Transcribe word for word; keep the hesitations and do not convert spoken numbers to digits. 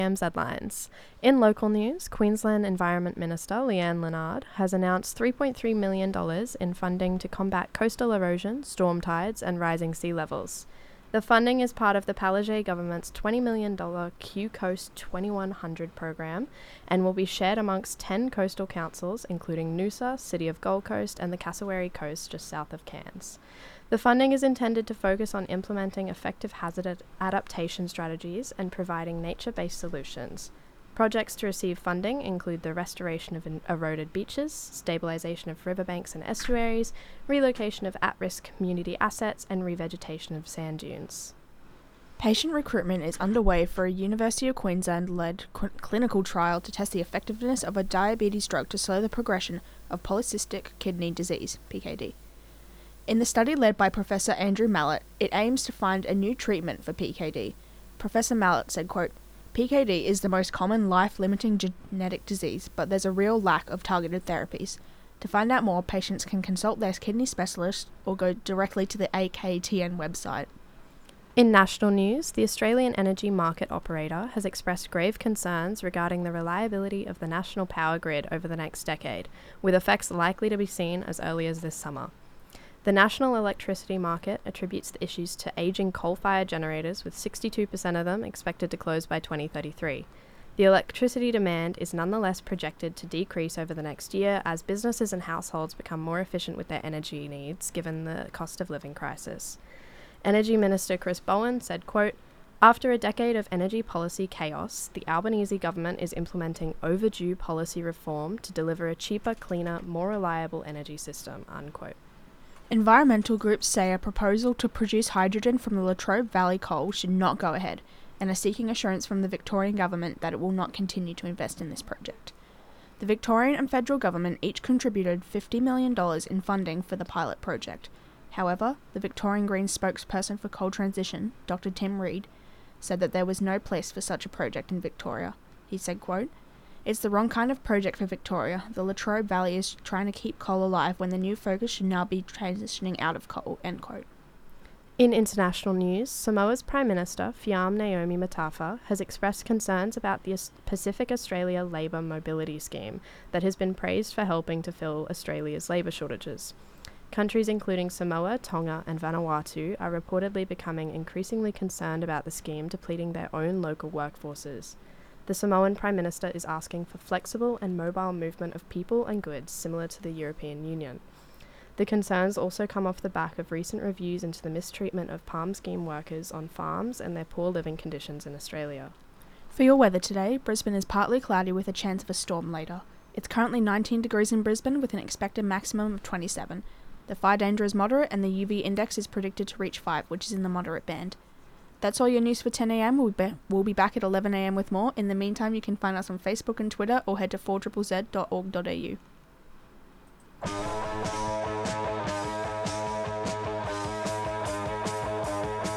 Am's headlines. In local news, Queensland Environment Minister Leanne Leonard has announced three point three million dollars in funding to combat coastal erosion, storm tides and rising sea levels. The funding is part of the Palaszczuk government's twenty million dollars Q Coast twenty-one hundred program and will be shared amongst ten coastal councils, including Noosa, City of Gold Coast and the Cassowary Coast just south of Cairns. The funding is intended to focus on implementing effective hazard ad- adaptation strategies and providing nature-based solutions. Projects to receive funding include the restoration of en- eroded beaches, stabilisation of riverbanks and estuaries, relocation of at-risk community assets, and revegetation of sand dunes. Patient recruitment is underway for a University of Queensland-led cl- clinical trial to test the effectiveness of a diabetes drug to slow the progression of polycystic kidney disease, P K D. In the study led by Professor Andrew Mallett, it aims to find a new treatment for P K D. Professor Mallett said, quote, P K D is the most common life-limiting genetic disease, but there's a real lack of targeted therapies. To find out more, patients can consult their kidney specialist or go directly to the A K T N website. In national news, the Australian Energy Market Operator has expressed grave concerns regarding the reliability of the national power grid over the next decade, with effects likely to be seen as early as this summer. The national electricity market attributes the issues to ageing coal-fired generators, with sixty-two percent of them expected to close by twenty thirty-three. The electricity demand is nonetheless projected to decrease over the next year as businesses and households become more efficient with their energy needs given the cost of living crisis. Energy Minister Chris Bowen said, quote, After a decade of energy policy chaos, the Albanese government is implementing overdue policy reform to deliver a cheaper, cleaner, more reliable energy system, unquote. Environmental groups say a proposal to produce hydrogen from the Latrobe Valley coal should not go ahead, and are seeking assurance from the Victorian government that it will not continue to invest in this project. The Victorian and federal government each contributed fifty million dollars in funding for the pilot project. However, the Victorian Greens spokesperson for coal transition, Doctor Tim Reed, said that there was no place for such a project in Victoria. He said, quote, It's the wrong kind of project for Victoria. The Latrobe Valley is trying to keep coal alive when the new focus should now be transitioning out of coal, end quote. In international news, Samoa's Prime Minister, Fiam Naomi Matafa, has expressed concerns about the Pacific Australia Labour Mobility Scheme that has been praised for helping to fill Australia's labour shortages. Countries including Samoa, Tonga and Vanuatu are reportedly becoming increasingly concerned about the scheme depleting their own local workforces. The Samoan Prime Minister is asking for flexible and mobile movement of people and goods similar to the European Union. The concerns also come off the back of recent reviews into the mistreatment of Palm Scheme workers on farms and their poor living conditions in Australia. For your weather today, Brisbane is partly cloudy with a chance of a storm later. It's currently nineteen degrees in Brisbane with an expected maximum of twenty-seven. The fire danger is moderate and the U V index is predicted to reach five, which is in the moderate band. That's all your news for ten a.m. We'll be, we'll be back at eleven a.m. with more. In the meantime, you can find us on Facebook and Twitter or head to four z z dot org dot a u.